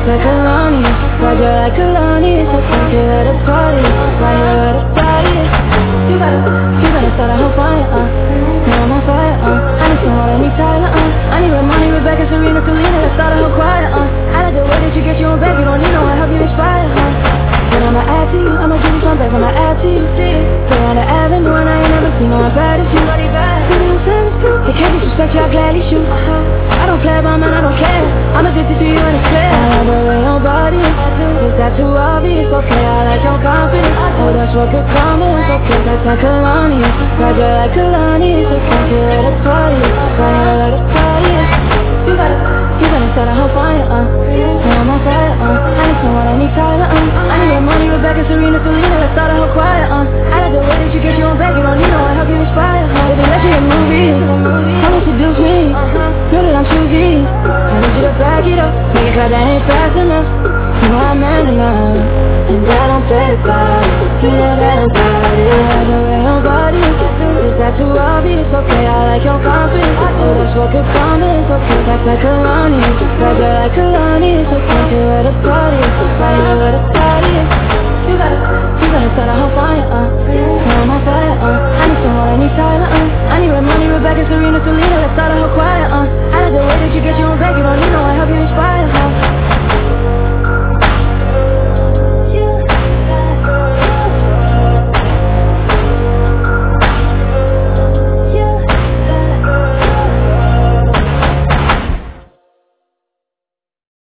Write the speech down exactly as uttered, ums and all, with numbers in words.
Just like Kalani, ride you like Kalani. So come to the party, ride you at a party. You gotta, you gotta start a whole fire, uh now I'm on fire, uh I need some water, I need Tyler, uh I need Ramoni, Rebecca, Serena, Selena. Let's start a whole choir, uh I like the way that you get your own back. You don't need no one, help you inspire, uh But I'ma add to you, I'ma give you some back. I'ma add to you, see it. Play on the avenue and I ain't never seen no one bad as you. Baby, I'm savage too. They can't disrespect you, I gladly shoot. I don't play about man, I don't care. I'm addicted to you and it's clear. I love the way your body is. Is that too obvious? Okay, I like your confidence. Oh, that's what could come in. It's okay, that's like Kalani. Ride you like Kalani. So come to the party. Ride you at a party. You gotta, you gotta start a whole fire, uh now I'm on fire, uh I need someone, I need Tyler, uh I need Ramoni, Rebecca, Serena, Selena. Let's start a whole choir, uh I like the way that you get your own back. You don't need no one, help you inspire, uh Baby, let's see a movie. Come and seduce me. Know that I'm choosy. I need you to back it up. Make it clear that ain't fast enough. You know I'm man enough, and that I'm satisfied. You know that I'm tired. I like the way your body is. Is that too obvious? Okay, I like your confidence. Oh, that's what could come in. It's okay, that's like Kalani. Ride you like Kalani. So come to at a party. Ride you at a party. You gotta, you gotta start a whole fire, uh now I'm on fire, uh I need someone, I need Tyler, uh I need Ramoni, Rebecca, Serena, Selena. Let's start a whole choir, uh I like